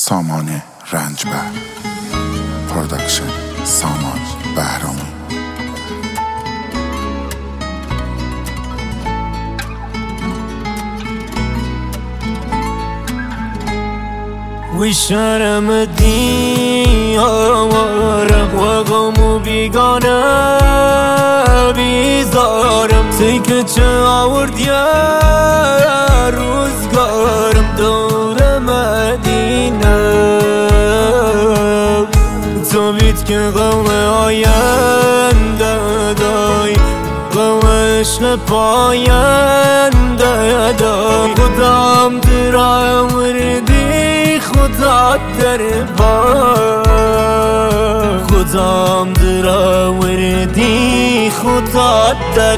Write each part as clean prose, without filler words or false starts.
سامان رنجبر پروداکشن سامان بهرامی. وی شرم دیارم و غم بیگانه بیزارم تی که چه آورد یا روزگارم دور مدینه تو بید که غم آینده دای غم عشق پاینده دای خودم در آوردی خدا در بای خودم در آوردی خدا در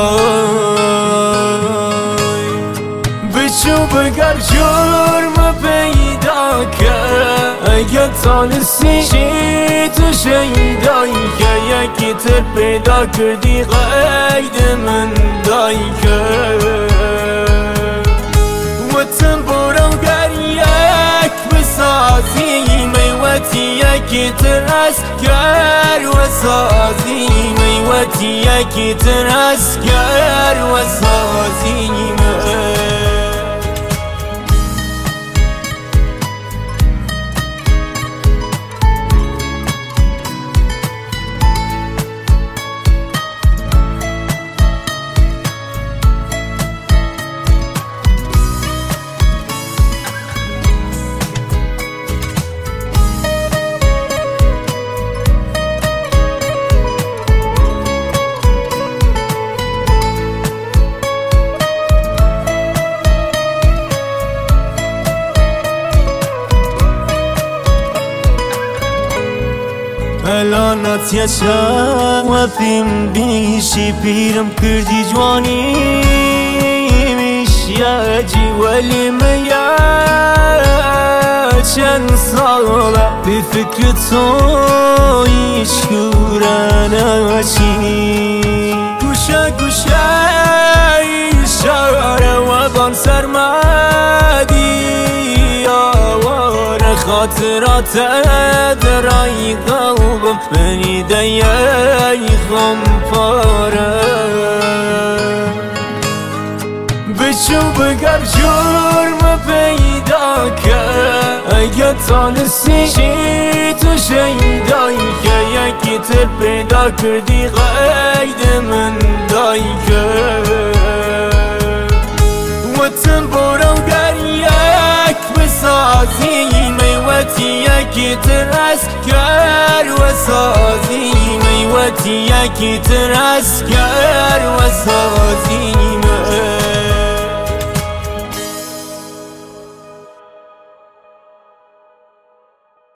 بای بچو بگر جرم پیدا کرد اگه تانستی چی تو شیدایی که یکی تر پیدا کردی قید من دایی کرد وطن برو گر یک بسازی میوتی یکی تر از گر و سازی میوتی یکی تر از گر و سازی الانت یشم و فیم بیشی پیرم کردی جوانی میشه جی ولی میا چند ساله بی فکر تو ایش کورانه چی گوشه گوشه اشاره و بان سرمدی خاطرات درای قلبم منی دیای غم پاره بچو بگر جرم پیدا کرد اگه تانستی چی تو شیدایی که یکی تر پیدا کردی قید من دایی کرد وطن برو گر یک بسازی میوتی یکی تر از گر و سازی میوتی یکی تر از گر